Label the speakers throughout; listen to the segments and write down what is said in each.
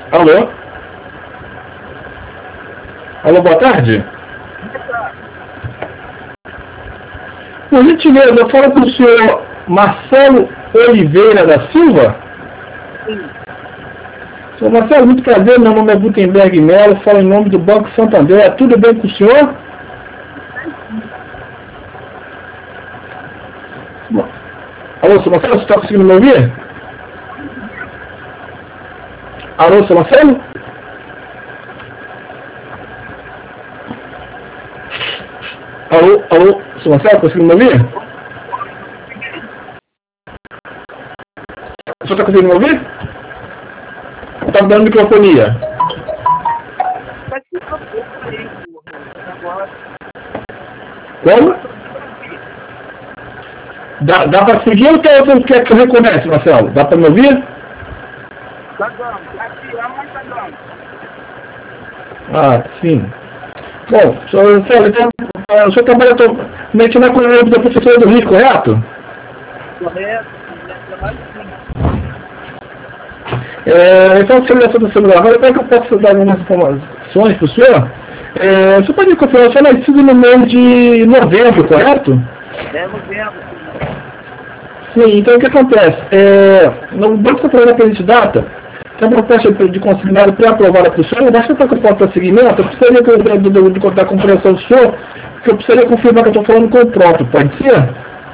Speaker 1: Alô? Alô, boa tarde. Por gentileza, eu falo com o senhor Marcelo Oliveira da Silva?
Speaker 2: Sim.
Speaker 1: Senhor Marcelo, muito prazer, meu nome é Gutenberg Melo, falo em nome do Banco Santander. Tudo bem com o senhor? Alô, senhor Marcelo, você está conseguindo me ouvir? Alô, senhor Marcelo? Alô, senhor Marcelo, conseguindo me ouvir? O senhor está conseguindo me ouvir? Está me dando microfonia. Como? Dá para seguir ou quer que eu recomece, Marcelo? Dá para me ouvir?
Speaker 2: Tá dando. Aqui, mas tá dando.
Speaker 1: Ah, sim. Bom, senhor Marcelo, então, o senhor trabalha atualmente na colônia da Prefeitura do Rio, correto?
Speaker 2: Correto. Trabalho sim.
Speaker 1: Então, a seleção do celular, agora como é que eu posso dar algumas informações para o senhor? O senhor pode me confirmar, o senhor é nascido no mês de novembro, correto?
Speaker 2: É novembro, sim.
Speaker 1: Sim, então o que acontece? No Banco Central da Presente Data, tem uma proposta de consignado pré-aprovada para o senhor, basta que eu possa dar seguimento, eu precisaria de contar a compreensão do senhor, que eu precisaria confirmar que eu estou falando com o próprio, pode ser?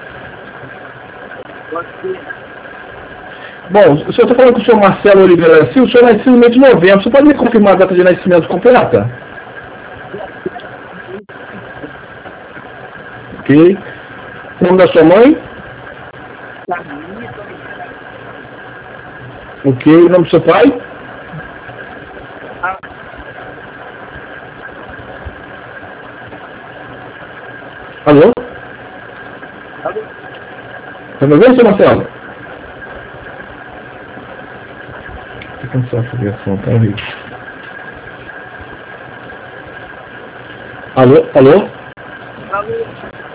Speaker 2: Pode ser.
Speaker 1: Bom, o senhor está falando com o senhor Marcelo Oliveira Silva, o senhor é nascido no mês de novembro, você pode me confirmar a data de nascimento completa? Ok. O nome da sua mãe? Ok. O nome do seu pai? Alô? Tá me ouvindo, seu Marcelo? Tá cansado essa ligação, tá horrível. Alô? Alô?
Speaker 2: Alô?